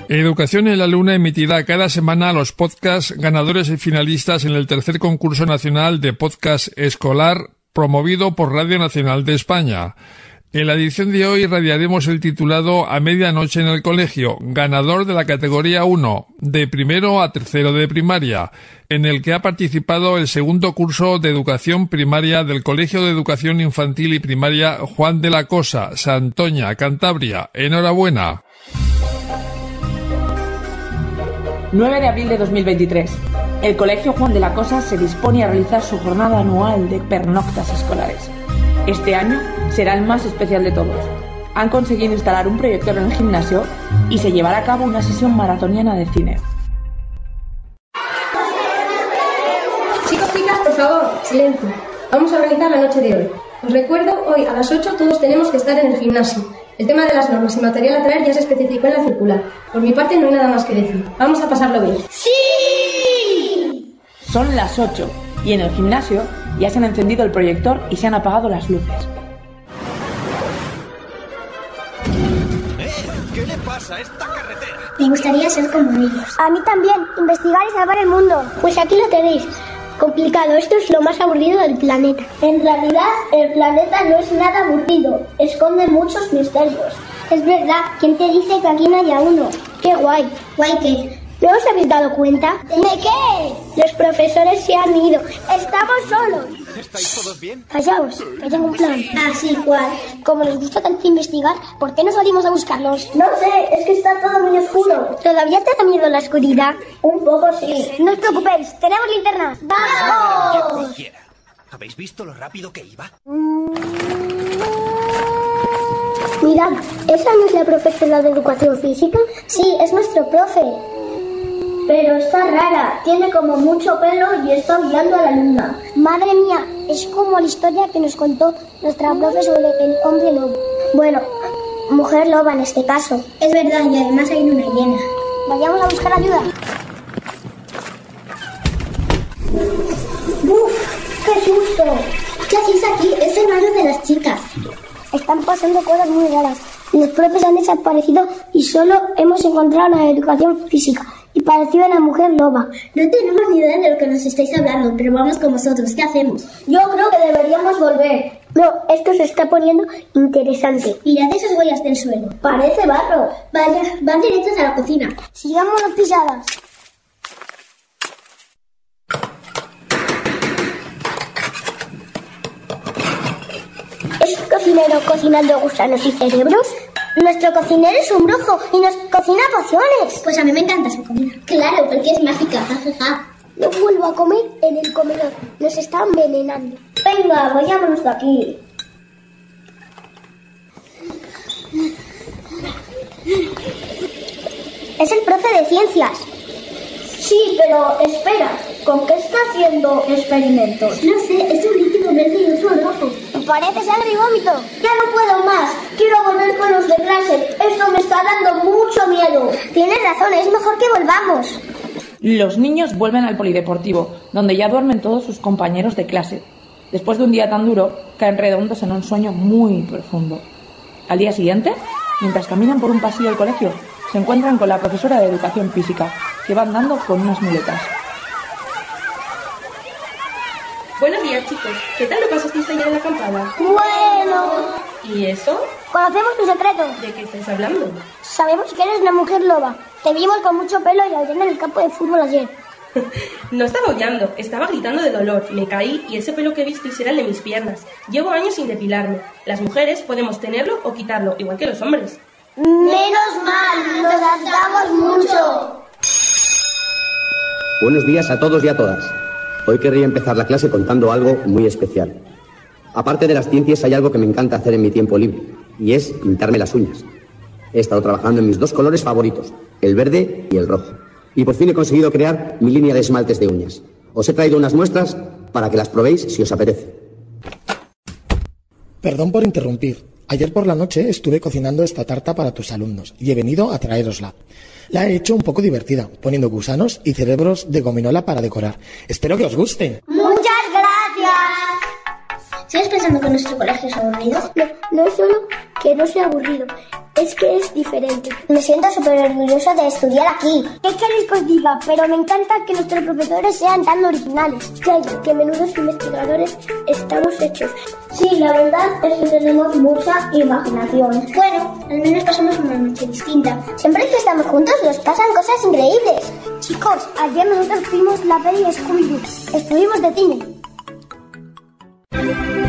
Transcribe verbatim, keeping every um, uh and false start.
Educación en la Luna emitirá cada semana los podcasts ganadores y finalistas en el tercer concurso nacional de podcast escolar promovido por Radio Nacional de España. En la edición de hoy radiaremos el titulado A medianoche en el colegio, ganador de la categoría uno, de primero a tercero de primaria, en el que ha participado el segundo curso de educación primaria del Colegio de Educación Infantil y Primaria Juan de la Cosa, Santoña, Cantabria. Enhorabuena. nueve de abril de dos mil veintitrés. El Colegio Juan de la Cosa se dispone a realizar su jornada anual de pernoctas escolares. Este año será el más especial de todos. Han conseguido instalar un proyector en el gimnasio y se llevará a cabo una sesión maratoniana de cine. Chicos, chicas, por favor, silencio. Vamos a organizar la noche de hoy. Os recuerdo, hoy a las ocho todos tenemos que estar en el gimnasio. El tema de las normas y material a traer ya se especificó en la circular. Por mi parte no hay nada más que decir. Vamos a pasarlo bien. ¡Sí! Son las ocho y en el gimnasio ya se han encendido el proyector y se han apagado las luces. ¡Eh! ¿Qué le pasa a esta carretera? Me gustaría ser como ellos. A mí también, investigar y salvar el mundo. Pues aquí lo tenéis. Complicado, esto es lo más aburrido del planeta. En realidad, el planeta no es nada aburrido, esconde muchos misterios. Es verdad, ¿quién te dice que aquí no haya uno? ¡Qué guay! ¿Guay qué? ¿No os habéis dado cuenta? ¿De qué? Los profesores se han ido. ¡Estamos solos! ¿Estáis todos bien? Callaos, que tengo un plan. Ah, sí, ¿cuál? Como nos gusta tanto investigar, ¿por qué no salimos a buscarlos? No sé, es que está todo muy oscuro. ¿Todavía te da miedo la oscuridad? Un poco sí. No os preocupéis, tenemos linternas. ¡Vamos! ¿Habéis visto lo rápido que iba? Mirad, ¿esa no es la profesora de educación física? Sí, es nuestro profe. Pero está rara, tiene como mucho pelo y está guiando a la alumna. Madre mía, es como la historia que nos contó nuestra profe sobre el hombre lobo. Bueno, mujer loba en este caso. Es verdad, y además hay luna llena. Vayamos a buscar ayuda. ¡Uf! ¡Qué susto! ¿Qué hacéis aquí? Es el barrio de las chicas. Están pasando cosas muy raras. Los profes han desaparecido y solo hemos encontrado la educación física. Y parecía una mujer loba. No tenemos ni idea de lo que nos estáis hablando, pero vamos con vosotros. ¿Qué hacemos? Yo creo que deberíamos volver. No, esto se está poniendo interesante. Mirad esas huellas del suelo. Parece barro. Vaya, van directos a la cocina. Sigamos las pisadas. ¿Es un cocinero cocinando gusanos y cerebros? Nuestro cocinero es un brujo y nos cocina pociones. Pues a mí me encanta su comida. Claro, porque es mágica, jajaja. No vuelvo a comer en el comedor. Nos está envenenando. Venga, vayámonos de aquí. Es el profe de ciencias. Sí, pero espera. ¿Con qué está haciendo experimentos? No sé, es un líquido verde y otro rojo. Parece sangre y vómito. Ya no puedo más. Quiero volver con los de clase. Esto me está dando mucho miedo. Tienes razón, es mejor que volvamos. Los niños vuelven al polideportivo, donde ya duermen todos sus compañeros de clase. Después de un día tan duro, caen redondos en un sueño muy profundo. Al día siguiente, mientras caminan por un pasillo del colegio, se encuentran con la profesora de educación física, que va andando con unas muletas. Buenos días, chicos. ¿Qué tal lo pasasteis ayer en la acampada? Bueno. ¿Y eso? Conocemos tu secreto. ¿De qué estáis hablando? Sabemos que eres una mujer loba. Te vimos con mucho pelo y aullando en el campo de fútbol ayer. No estaba aullando, estaba gritando de dolor. Me caí y ese pelo que visteis era el de mis piernas. Llevo años sin depilarme. Las mujeres podemos tenerlo o quitarlo, igual que los hombres. Menos mal, nos adaptamos mucho. Buenos días a todos y a todas. Hoy querría empezar la clase contando algo muy especial. Aparte de las ciencias, hay algo que me encanta hacer en mi tiempo libre, y es pintarme las uñas. He estado trabajando en mis dos colores favoritos, el verde y el rojo. Y por fin he conseguido crear mi línea de esmaltes de uñas. Os he traído unas muestras para que las probéis si os apetece. Perdón por interrumpir. Ayer por la noche estuve cocinando esta tarta para tus alumnos y he venido a traérosla. La he hecho un poco divertida, poniendo gusanos y cerebros de gominola para decorar. Espero que os guste. ¡Muchas gracias! ¿Sigues pensando que nuestro colegio es aburrido? No, no es solo que no sea aburrido, es que es diferente. Me siento súper orgullosa de estudiar aquí. ¿Qué queréis que os diga? Pero me encanta que nuestros profesores sean tan originales. Calla, que menudos investigadores estamos hechos. Sí, la verdad es que tenemos mucha imaginación. Bueno, al menos pasamos una noche distinta. Siempre que estamos juntos nos pasan cosas increíbles. Chicos, ayer nosotros vimos la peli Scooby-Doo. Estuvimos de cine.